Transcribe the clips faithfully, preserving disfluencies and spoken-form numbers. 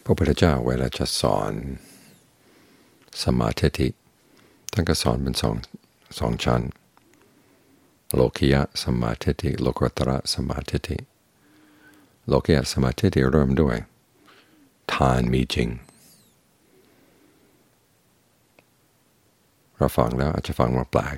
พระพุทธเจ้าเวลาจะสอนสัมมาทิฏฐิท่านก็สอนเป็นสองสองชั้นโลกิยะสัมมาทิฏฐิโลกุตระสัมมาทิฏฐิโลกิยะสัมมาทิฏฐิเริ่มด้วยทานมีจริงเราฟังแล้วอาจจะฟังมาแปลก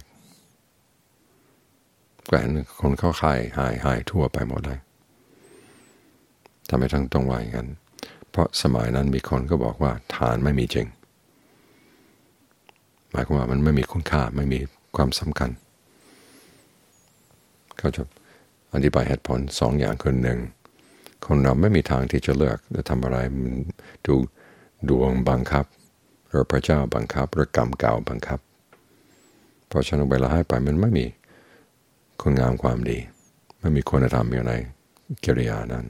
ก็เห็นคนเข้าค่ายหายหายทั่วไปหมดเลยทำไมต้องต้องว่าอย่างนั้นเพราะสมัยนั้นมีคนก็บอกว่าทานไม่มีจริงหมายความว่ามันไม่มีคุณค่าไม่มีความสำคัญเขาจะอธิบายเหตุผลสองอย่างคือหนึ่งคนเราไม่มีทางที่จะเลือกจะทำอะไรมันถูกดวงบังคับหรือพระเจ้าบังคับหรือกรรมเก่าบังคับเพราะฉะนั้นเวลาให้ไปมันไม่มีคุณงามความดีไม่มีคุณธรรมอยู่ในกิริยานั้น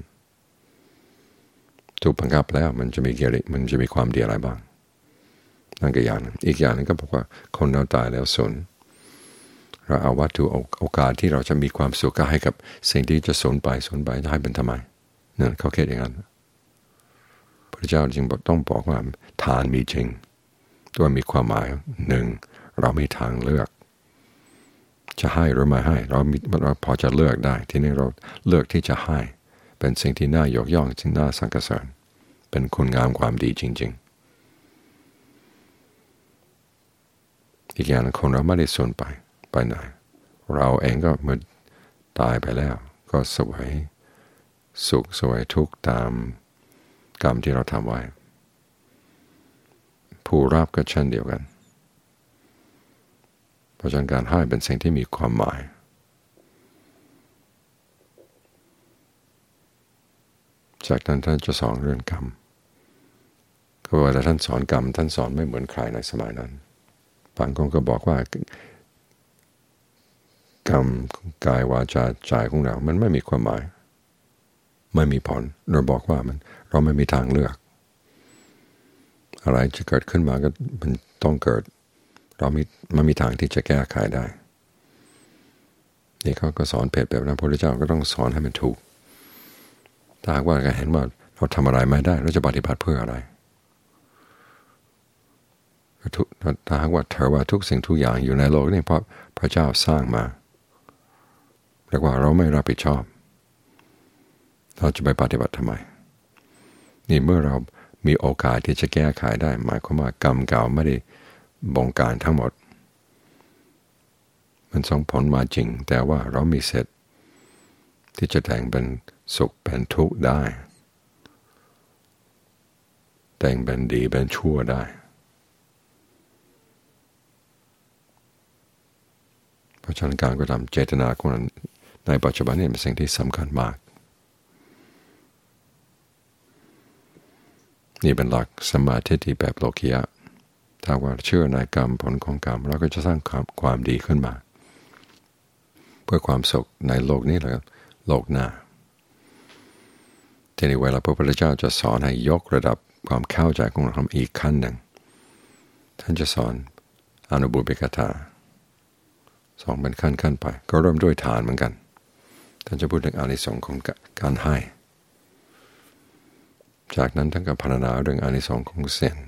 ถูกบังคับแล้วมันจะมีกิริมันจะมีความดีอะไรบ้างนั่นก็อย่างนึงอีกอย่างนึงก็บอกว่าคนเราตายแล้วสูญเราเอาวัตถุโอกาสที่เราจะมีความสุขให้กับสิ่งที่จะสูญไปสูญไปจะให้เป็นทำไมเนี่ยเขาคิดอย่างนั้นพระเจ้าจึงต้องบอกว่าทานมีจริงตัวมีความหมายหนึ่งเรามีทางเลือกจะให้หรือไม่ให้เราเราพอจะเลือกได้ทีนี้เราเลือกที่จะให้เป็นสิ่งที่น่ายกย่องสิ่งน่าสรรเสริญเป็นคุณงามความดีจริงๆอีกอย่างคนเราไม่ได้สูญไปไปไหนเราเองก็เมื่อตายไปแล้วก็สวยสุขสวยทุกข์ตามกรรมที่เราทำไว้ผู้รับก็เช่นเดียวกันเพราะฉะนั้นการให้เป็นสิ่งที่มีความหมายจากนั้นท่านจะสอนเรื่องกรรมก็เวลาท่านสอนกรรมท่านสอนไม่เหมือนใครในสมัยนั้นบางคนก็บอกว่ากรรมกายวาจาใจของเรามันไม่มีความหมายไม่มีผลเราบอกว่ามันเราไม่มีทางเลือกอะไรจะเกิดขึ้นมาก็มันต้องเกิดเราไม่ไม่มีทางที่จะแก้ไขได้นี่เขาก็สอนเพจแบบนั้นพระพุทธเจ้าก็ต้องสอนให้มันถูกถ้าหากว่าเห็นว่าเราทำอะไรไม่ได้เราจะปฏิบัติเพื่ออะไรถ้าหากว่าเธอว่าทุกสิ่งทุกอย่างอยู่ในโลกนี้เพราะพระเจ้าสร้างมาเรียกว่าเราไม่รับผิดชอบเราจะไปปฏิบัติทำไมนี่เมื่อเรามีโอกาสที่จะแก้ไขได้หมายความว่ากรรมเก่าไม่ได้บงการทั้งหมดมันส่งผลมาจริงแต่ว่าเรามีสิทธิ์ที่จะแต่งเป็นสุขเป็นทุกข์ได้แต่งเป็นดีเป็นชั่วได้เพราะฉะนั้นการกระทำเจตนาของเราในปัจจุบันนี้เป็นสิ่งที่สำคัญมากนี่เป็นหลักสมาธิที่แบบโลกิยะถ้าว่าเชื่อในกรรมผลของกรรมเราก็จะสร้างความความดีขึ้นมาเพื่อความสุขในโลกนี้และโลกหน้าทีนี้เวลาพระพุทธเจ้าจะสอนให้ยกระดับความเข้าใจของเราอีกขั้นหนึ่งท่านจะสอนอนุบุพเบกถาสองเป็นขั้นขั้นไปก็เริ่มด้วยทานเหมือนกันท่านจะพูดถึงอานิสงส์ของการให้จากนั้นท่านก็พรรณนาเรื่องอานิสงส์ของศีล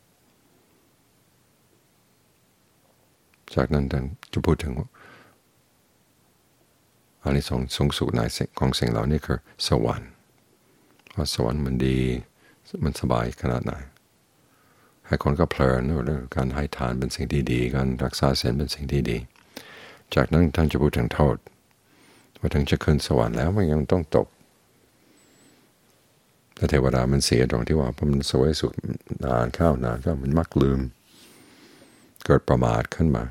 จากนั้นท่านจะพูดถึงอานิสงส์สูงสุดในของสิ่งเหล่านี้คือสวรรค์ว่าสวรรค์มันดีมันสบายขนาดไหนให้คนก็เพลินเรื่องการให้ทานเป็นสิ่งที่ดีการรักษาศีลเป็นสิ่งที่ดีจากนั้นท่านจะพูดถึงโทษว่าถึงจะขึ้นสวรรค์แล้วมันยังต้องตกแต่เทวดามันเสียตรงที่ว่าพอมันสวยสุขนานเข้านานก็มันมักลืมเกิดประมาทขึ้นมา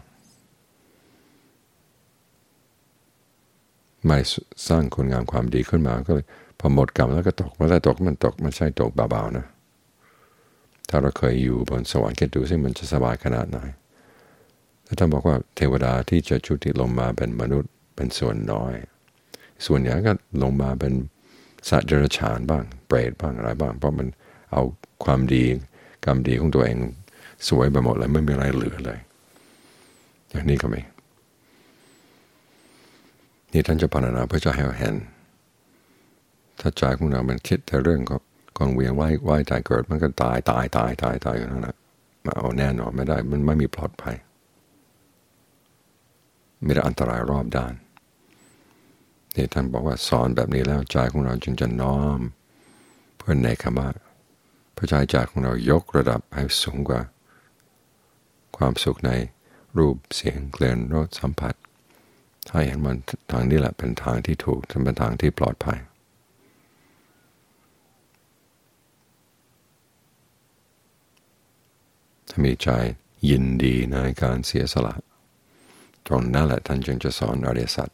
ไม่สร้างคุณงามความดีขึ้นมาก็เลยพอหมดกรรมแล้วก็ตกเมื่อไรตกมันตกมันใช่ตกเบาๆนะถ้าเราเคยอยู่บนสวรรค์คิดดูสิมันจะสบายขนาดไหนแล้วท่านบอกว่าเทวดาที่จะชุติลงมาเป็นมนุษย์เป็นส่วนน้อยส่วนใหญ่ก็ลงมาเป็นสัตว์เดรัจฉานบ้างเปรตบ้างอะไรบ้างเพราะมันเอาความดีกรรมดีของตัวเองสวยไปหมดเลยไม่มีอะไรเหลือเลยอย่างนี้ก็ไม่นี่ท่านจะพรรณนาเพื่อจะให้เราเห็นถ้าใจของเรามันคิดแต่เรื่องของกองเวียนว่ายว่ายตายเกิดมันก็ตายตายตายตายตายอยู่นั่นแหละมาเอาแน่นอนไม่ได้มันไม่มีปลอดภัยมีแต่อันตรายรอบด้านนี่ท่านบอกว่าสอนแบบนี้แล้วใจของเราจึงจะน้อมเพื่อในคำว่าพระใจของเรายกระดับให้สูงกว่าความสุขในรูปเสียงกลิ่นรสสัมผัสถ้าเห็นมันทางนี้แหละเป็นทางที่ถูกเป็นทางที่ปลอดภัยถ้ามีใจยินดีในการเสียสละตรงนั้นแหละท่านจึงจะสอนอริยสัจ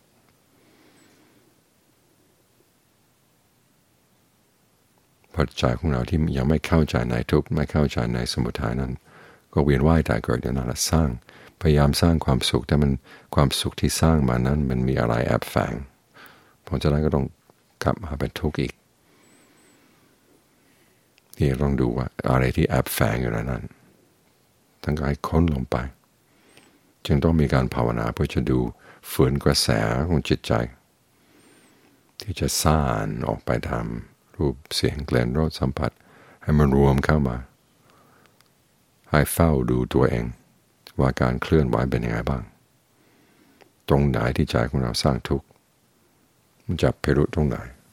เพราะใจของเราที่ยังไม่เข้าใจในทุกข์ไม่เข้าใจในสมุทัยนั้นก็เวียนว่ายตายเกิดอยู่นั่นแหละสร้างพยายามสร้างความสุขแต่มันความสุขที่สร้างมานั้นมันมีอะไรแอบแฝงเพราะฉะนั้นก็ต้องกลับมาเป็นทุกข์อีกที่ต้องดูว่าอะไรที่แอบแฝงอยู่ในนั้นทั้งกายค้นลงไปจึงต้องมีการภาวนาเพื่อจะดูฝืนกระแสของจิตใจที่จะซ่านออกไปทำรูปเสียงกลิ่นรสสัมผัสให้มันรวมเข้ามาให้เฝ้าดูตัวเองว่าการเคลื่อนไหวเป็นยังไงบ้างตรงไหนที่ใจของเราสร้างทุกข์มันจับพิรุธตรงไหน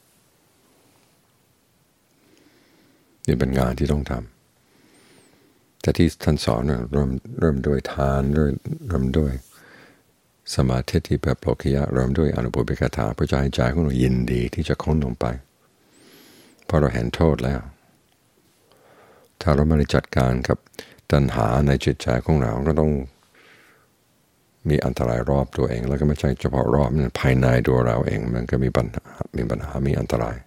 นี่เป็นงานที่ต้องทำแต่ที่ท่านสอนเริ่มเริ่มด้วยทานเริ่มเริ่มด้วยสมาธิที่แบบโลกิยะเริ่มด้วยอนุปปิกถาเพื่อจะให้ใจของเรายินดีที่จะค้นลงไปเพราะเราเห็นโทษแล้วถ้าเราไม่ได้จัดการกับตัณหาในจิตใจของเราก็ต้องมีอันตรายรอบตัวเองแล้วก็ไม่ใช่เฉพาะรอบมันภายในตัวเราเองมันก็มีปัญหามีปัญหามีอันตราย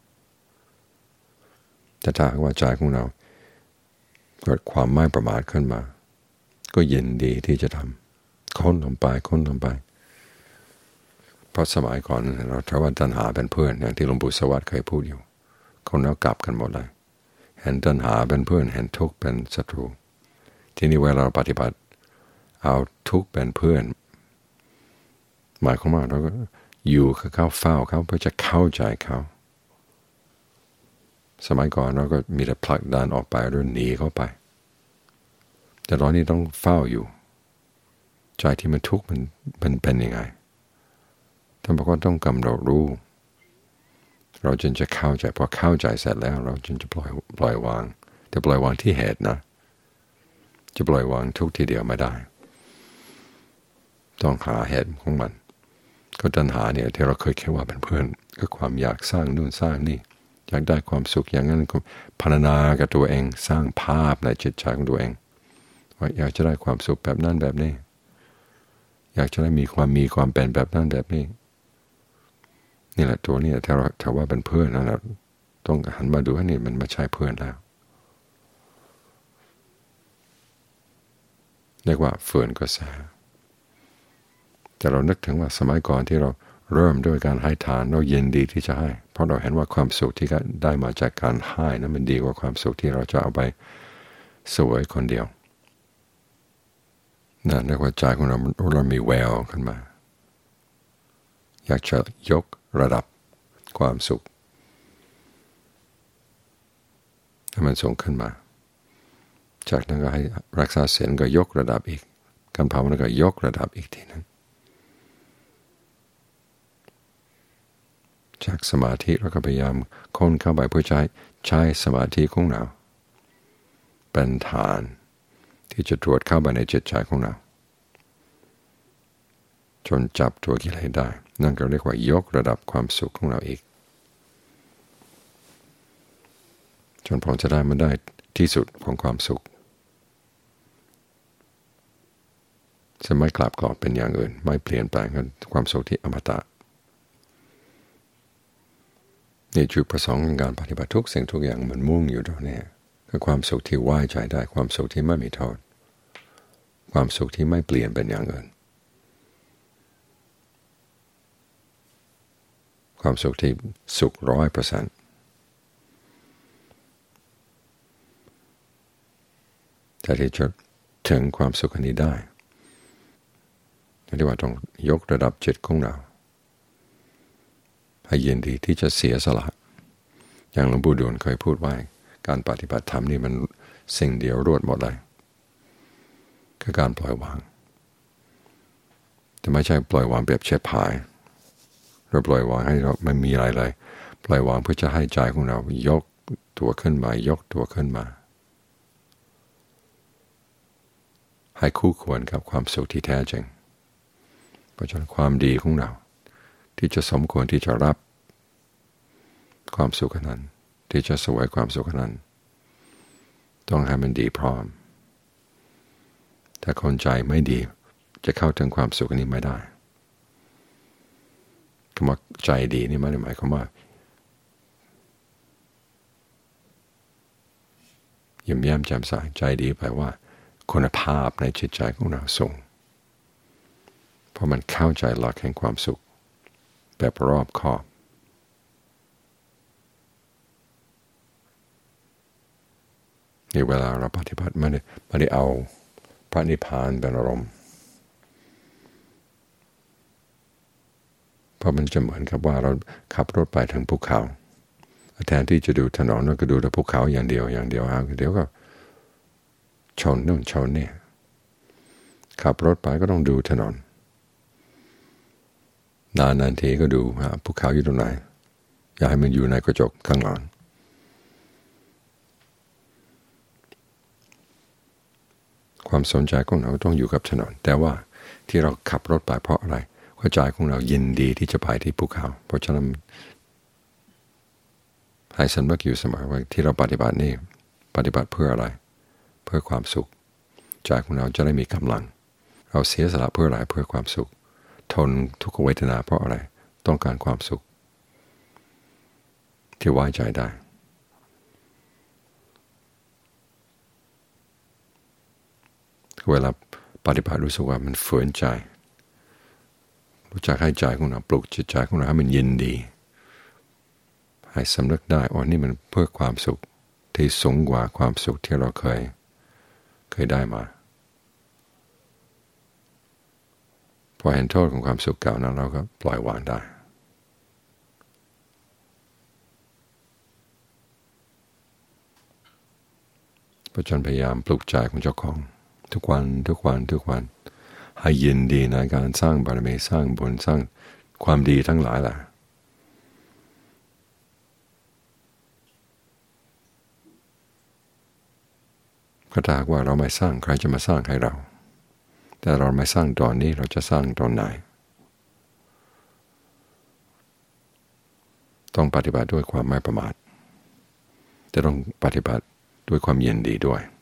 แต่ถ้าว่าใจของเราเกิดความไม่ประมาทขึ้นมาก็ยินดีที่จะทำค้นลงไปค้นลงไปเพราะสมัยก่อนเราถ้าว่าตัณหาเป็นเพื่อนอย่างที่หลวงปู่สวัสดิ์เคยพูดอยู่คนเรากลับกันหมดเลยเห็นตัณหาเป็นเพื่อนเห็นทุกข์เป็นศัตรูทีนี้เวลาเราปฏิบัติเอาทุกข์เป็นเพื่อนหมายความว่าเราก็อยู่กับเขาเฝ้าเขาเพื่อจะเข้าใจเขาสมัยก่อนเราก็มีแต่ผลักดันออกไปหรือหนีเข้าไปแต่ตอนนี้ต้องเฝ้าอยู่ใจที่มันทุกข์มันมันเป็นยังไงท่านบอกว่าต้องกำหนดรู้เราจึงจะเข้าใจพอเข้าใจเสร็จแล้วเราจึงจะปล่อยปล่อยวางแต่ปล่อยวางที่เหตุนะจะปล่อยวางทุกทีเดียวไม่ได้ต้องหาเหตุของมันก็ตัณหาเนี่ยที่เราเคยคิดว่าเป็นเพื่อนก็ความอยากสร้างนู่นสร้างนี่อยากได้ความสุขอย่างนั้นก็พรรณนากับตัวเองสร้างภาพในจิตใจของตัวเองว่าอยากจะได้ความสุขแบบนั้นแบบนี้อยากจะได้มีความมีความเป็นแบบนั้นแบบนี้นี่แหละตัวนี้ถ้าเราถ้าว่าเป็นเพื่อนนะเราต้องหันมาดูว่านี่มันไม่ใช่เพื่อนแล้วเรียกว่าฝืนกระแสแต่เรานึกถึงว่าสมัยก่อนที่เราเริ่มด้วยการให้ทานเรายินดีที่จะให้เพราะเราเห็นว่าความสุขที่ได้มาจากการให้นั้นมันดีกว่าความสุขที่เราจะเอาไปสวยคนเดียวนั่นเรียกว่าใจของเราเรามีแววขึ้นมาอยากจะยกระดับความสุขให้มันสูงขึ้นมาจากนั้นก็ให้รักษาศีลก็ยกระดับอีกการภาวนาก็ยกระดับอีกทีนึงจากสมาธิเราก็พยายามค้นเข้าไปเพื่อใช้ใช้สมาธิของเราเป็นฐานที่จะตรวจเข้าไปในจิตใจของเราจนจับตัวกิเลสได้นั่นก็เรียกว่ายกระดับความสุขของเราอีกจนพอจะได้มันได้ที่สุดของความสุขจะไม่กลับกรอกเป็นอย่างอื่นไม่เปลี่ยนแปลงกันความสุขที่อมตะนี่จุดประสงค์ในการปฏิบัติทุกสิ่งทุกอย่างมันมุ่งอยู่ตรงนี้คือความสุขที่ไว้ใจได้ความสุขที่ไม่มีโทษความสุขที่ไม่เปลี่ยนเป็นอย่างอื่นความสุขที่สุขร้อยเปอร์เซ็นต์แต่ที่จะถึงความสุขอันนี้ได้เรียกว่าต้องยกระดับจิตของเราให้ยินดีที่จะเสียสละอย่างหลวงปู่ดูลเคยพูดไว้การปฏิบัติธรรมนี่มันสิ่งเดียวรวดหมดเลยคือการปล่อยวางแต่ไม่ใช่ปล่อยวางแบบเฉียบผายเราปล่อยวางให้เราไม่มีอะไรเลยปล่อยวางเพื่อจะให้ใจของเรายกตัวขึ้นมายกตัวขึ้นมาให้คู่ควรกับความสุขที่แท้จริงเพราะฉะนั้นความดีของเราที่จะสมควรที่จะรับความสุขนั้นที่จะสวยความสุขนั้นต้องให้มันดีพร้อมถ้าคนใจไม่ดีจะเข้าถึงความสุขนี้ไม่ได้คำว่าใจดีนี่ไม่ได้หมายความว่ายิ้มแย้มแจ่มใสใจดีแปลว่าคุณภาพในจิตใจของเราสูงเพราะมันเข้าใจหลักแห่งความสุขแบบรอบคอบในเวลาเราปฏิบัติไม่ได้ไม่ได้เอาพระนิพพานเป็นอารมณ์เพราะมันจะเหมือนกับว่าเราขับรถไปทางภูเขาแทนที่จะดูถนนก็ดูแต่ภูเขาอย่างเดียวอย่างเดียวเอาเดี๋ยวก็ชนนู่นชนนี่ขับรถไปก็ต้องดูถนนนานนานทีก็ดูภูเขาอยู่ตรงไหนอย่าให้มันอยู่ในกระจกข้างหลังความสนใจของเราต้องอยู่กับถนนแต่ว่าที่เราขับรถไปเพราะอะไรหัวใจของเรายินดีที่จะไปที่ภูเขาเพราะฉะนั้นให้สำนึกอยู่เสมอว่าที่เราปฏิบัตินี่ปฏิบัติเพื่ออะไรเพื่อความสุขใจของเราจะได้มีกำลังเราเสียสละเพื่ออะไรเพื่อความสุขทนทุกขเวทนาเพราะอะไรต้องการความสุขที่ไว้ใจได้เวลาปฏิบัติรู้สึกว่ามันฝืนใจรู้จักให้ใจของเราปลุกจิตใจของเราให้มันยินดีให้สำนึกได้อ๋อนี่มันเพื่อความสุขที่สูงกว่าความสุขที่เราเคยเคยได้มาพอเห็นโทษของความสุขเก่านั้นเราก็ปล่อยวางได้เพราะฉะนั้นพยายามปลุกใจของเจ้าของทุกวันทุกวันทุกวันให้ยินดีในการสร้างบารมีสร้างบุญสร้างความดีทั้งหลายแหละก็ถ้าว่าเราไม่สร้างใครจะมาสร้างให้เราแต่เราไม่สร้างตอนนี้เราจะสร้างตอนไหนต้องปฏิบัติด้วยความไม่ประมาทแต่ต้องปฏิบัติด้วยความยินดีด้วย